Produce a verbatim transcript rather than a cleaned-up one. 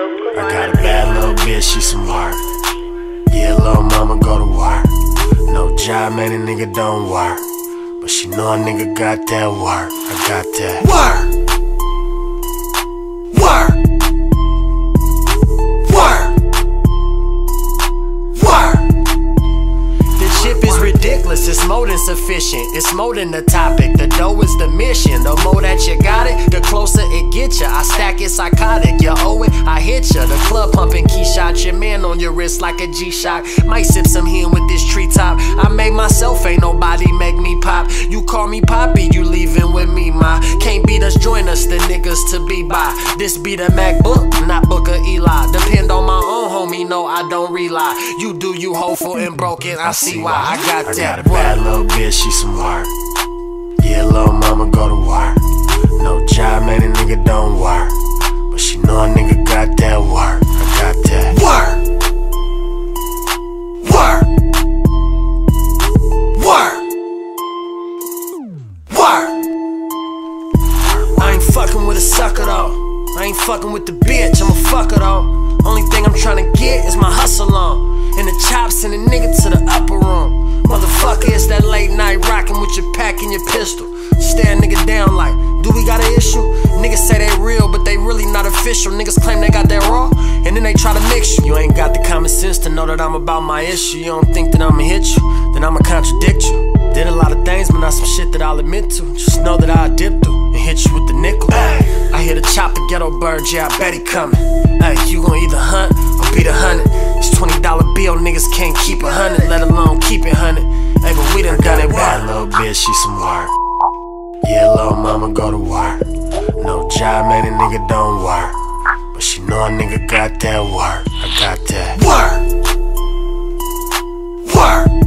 I got a bad little bitch, she some work. Yeah, little mama go to work. No job, man, a nigga don't work. But she know a nigga got that work. I got that work. Work. Work. Work. The chip is ridiculous, it's more than sufficient. It's more than the topic, the dough is the mission. The more that you got it, the closer it gets ya. I stack it psychotic, you owe it, I hit ya. The club pumping key shot, your man on your wrist like a G-Shock. Might sip some hen with this treetop. I made myself, ain't nobody make me pop. You call me Poppy, you leaving with me, ma. Can't beat us, join us, the niggas to be by. This be the MacBook, not Booker Eli. Depend on my own homie, no, I don't rely. You do you hopeful and broken, I see why I got that. I got a bad little bitch, she some work. Yeah, little mama go to work. No job, man, a nigga don't work. But she know a nigga got that work. I got that work. Work. Work. Work. I ain't fucking with a sucker though. I ain't fucking with the bitch, I'm a fucker though. Only thing I'm tryna get is my hustle on. And the chops and the nigga to the upper room. Motherfucker, it's that late night rockin' with your pack and your pistol. Stare a nigga down like, do we got an issue? Niggas say they real, but they really not official. Niggas claim they got that raw, and then they try to mix you. You ain't got the common sense to know that I'm about my issue. You don't think that I'ma hit you, then I'ma contradict you. Did a lot of things, but not some shit that I'll admit to. Just know that I'll dip through and hit you with the nickel. Ay, I hear the chopper ghetto bird, yeah, I bet he coming. Ay, you gon' either hunt or beat a hundred. This twenty dollar bill, niggas can't keep a hundred, let alone keep it hundred. Ay, but we done done it. Bad little bitch, she some work. Yeah, little mama go to work. No job, man, a nigga don't work. But she know a nigga got that work. I got that work. Work.